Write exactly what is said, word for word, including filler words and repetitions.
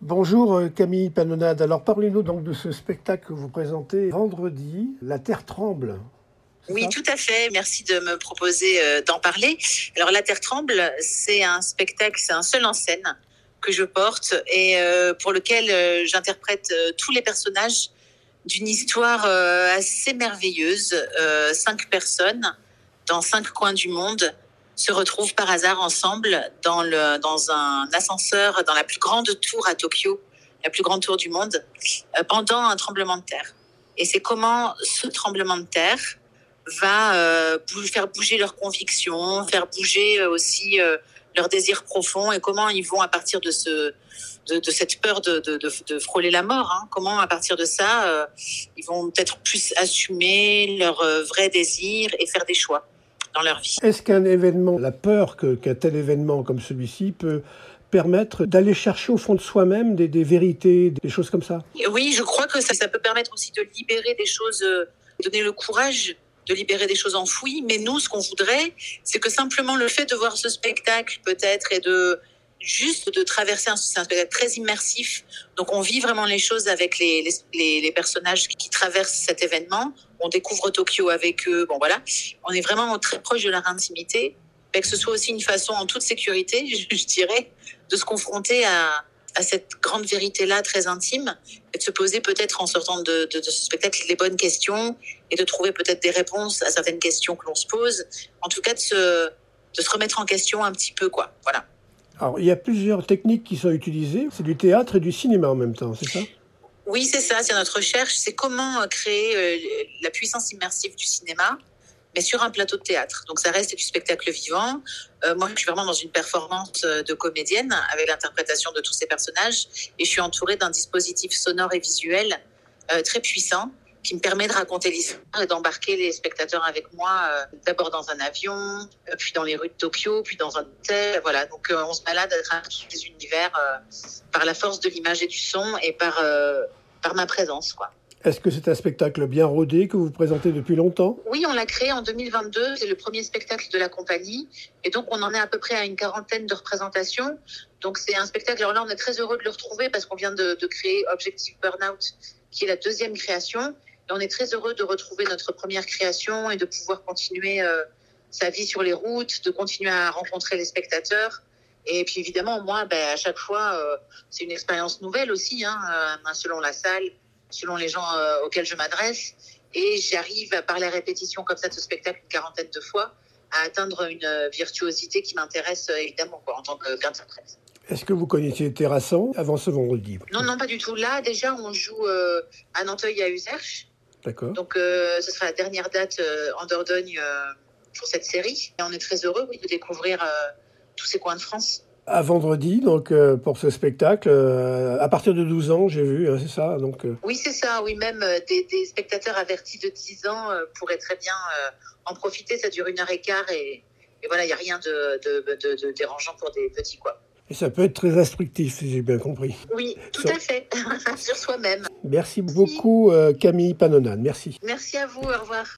Bonjour euh, Camille Panonade. Alors parlez-nous donc de ce spectacle que vous présentez vendredi, La Terre tremble. C'est Oui, ça? tout à fait. Merci de me proposer euh, d'en parler. Alors, La Terre tremble, c'est un spectacle, c'est un seul en scène que je porte et euh, pour lequel euh, j'interprète euh, tous les personnages d'une histoire euh, assez merveilleuse. Euh, cinq personnes dans cinq coins du monde se retrouvent par hasard ensemble dans, le, dans un ascenseur, dans la plus grande tour à Tokyo, la plus grande tour du monde, euh, pendant un tremblement de terre. Et c'est comment ce tremblement de terre va euh, bou- faire bouger leurs convictions, faire bouger euh, aussi euh, leurs désirs profonds et comment ils vont à partir de ce de, de cette peur de, de, de, de frôler la mort, hein, comment à partir de ça euh, ils vont peut-être plus assumer leurs euh, vrais désirs et faire des choix dans leur vie. Est-ce qu'un événement, la peur que, qu'un tel événement comme celui-ci peut permettre d'aller chercher au fond de soi-même des, des vérités, des choses comme ça? Oui, je crois que ça, ça peut permettre aussi de libérer des choses, euh, donner le courage de libérer des choses enfouies. Mais nous, ce qu'on voudrait, c'est que simplement le fait de voir ce spectacle, peut-être, et de juste de traverser un, c'est un spectacle très immersif. Donc, on vit vraiment les choses avec les, les, les, les personnages qui traversent cet événement. On découvre Tokyo avec eux. Bon, voilà. On est vraiment très proche de leur intimité. Mais que ce soit aussi une façon, en toute sécurité, je, je dirais, de se confronter à, à cette grande vérité-là très intime et de se poser peut-être en sortant de, de, de ce spectacle les bonnes questions et de trouver peut-être des réponses à certaines questions que l'on se pose. En tout cas, de se, de se remettre en question un petit peu, quoi. Voilà. Alors il y a plusieurs techniques qui sont utilisées. C'est du théâtre et du cinéma en même temps, c'est ça? Oui, c'est ça, c'est notre recherche. C'est comment créer euh, la puissance immersive du cinéma, mais sur un plateau de théâtre. Donc ça reste du spectacle vivant. Euh, moi, je suis vraiment dans une performance de comédienne avec l'interprétation de tous ces personnages et je suis entourée d'un dispositif sonore et visuel euh, très puissant qui me permet de raconter l'histoire et d'embarquer les spectateurs avec moi, euh, d'abord dans un avion, euh, puis dans les rues de Tokyo, puis dans un hôtel. Voilà, donc euh, on se balade à travers tous les univers euh, par la force de l'image et du son et par, euh, par ma présence, quoi. Est-ce que c'est un spectacle bien rodé que vous présentez depuis longtemps? Oui, on l'a créé en deux mille vingt-deux, c'est le premier spectacle de la compagnie. Et donc, on en est à peu près à une quarantaine de représentations. Donc, c'est un spectacle, alors là, on est très heureux de le retrouver parce qu'on vient de, de créer Objective Burnout, qui est la deuxième création. Et on est très heureux de retrouver notre première création et de pouvoir continuer euh, sa vie sur les routes, de continuer à rencontrer les spectateurs. Et puis, évidemment, moi, ben, à chaque fois, euh, c'est une expérience nouvelle aussi, hein, euh, selon la salle, selon les gens euh, auxquels je m'adresse. Et j'arrive, par la répétition comme ça de ce spectacle une quarantaine de fois, à atteindre une virtuosité qui m'intéresse évidemment quoi, en tant qu'interprète. Est-ce que vous connaissiez Terrasson avant ce vendredi? Non, non, pas du tout. Là, déjà, on joue euh, à Nanteuil à Uzerche. D'accord. Donc, euh, ce sera la dernière date euh, en Dordogne euh, pour cette série. Et on est très heureux oui, de découvrir euh, tous ces coins de France. À vendredi, donc euh, pour ce spectacle, euh, à partir de douze ans, j'ai vu, hein, c'est ça. Donc, euh... Oui, c'est ça. Oui, même euh, des, des spectateurs avertis de dix ans euh, pourraient très bien euh, en profiter. Ça dure une heure et quart et, et voilà, il n'y a rien de, de, de, de dérangeant pour des petits, quoi. Et ça peut être très instructif, si j'ai bien compris. Oui, tout Sur... à fait. Sur soi-même. Merci beaucoup, euh, Camille Panonade. Merci. Merci à vous. Au revoir.